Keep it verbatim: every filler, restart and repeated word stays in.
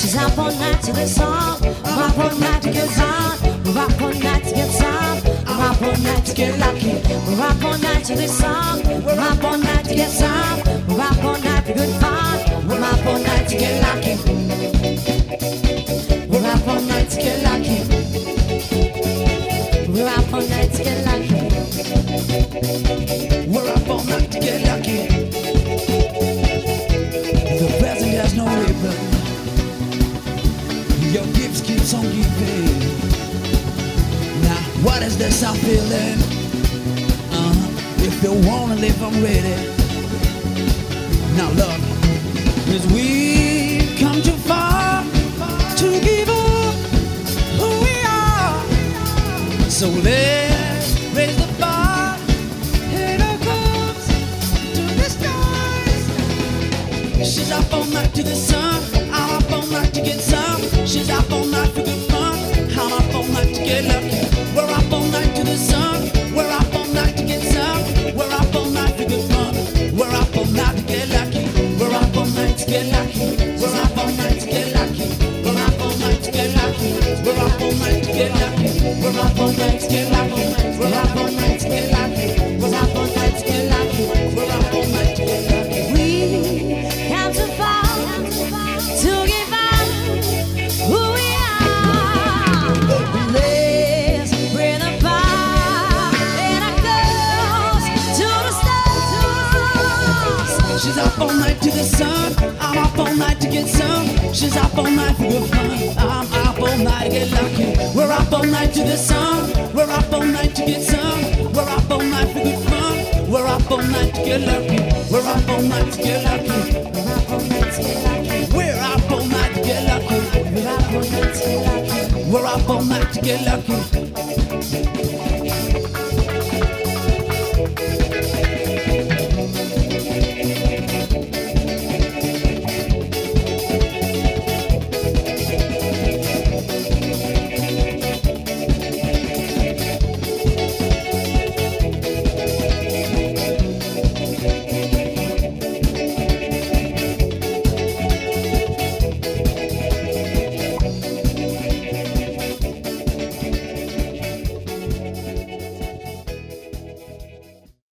She's up all night to this song. I'm up all night to get some. We're up all night to get some. I'm up all night to get lucky. We're up all night to this song. We're up all night to get some. We're up all night for good fun. I'm up all night to get lucky. We're up all night to get lucky. We're up all night to get lucky. We're up all night to get lucky. The present has no label. Your gifts keeps on giving. Now, what is this I'm feeling? Uh-huh. If you wanna live, I'm ready. Now look, 'cause we've come too far to give up who we are. So let's raise the bar. Here it comes to the skies. She's up all night to the sun. I'm up all night to get some. She's up all night for good fun. I'm up all night to get lucky. We're up all night to the sun. We're up all night to get some. We're up all night for good fun. We're up all night to get lucky. We're up all night to get lucky. We're up all night to get lucky. We're up all night to get lucky. We're up all night to get lucky. We're up all night to get lucky. We're up all night to get lucky. We're up all night to get lucky. We're up all night to get lucky. We come too far to give up who we are. Let's bring the bar and our girls to the stars. She's up all night to the sun. I'm up all night to get some. She's up all night for good fun. I'm up all night to get lucky. We're up all night to the sun. We're up all night to get some. We're up all night for good fun. We're up all night to get lucky. We're up all night to get lucky. We're up all night to get lucky. We're up all night to get lucky. We're up all night to get lucky. We're up all night to get lucky.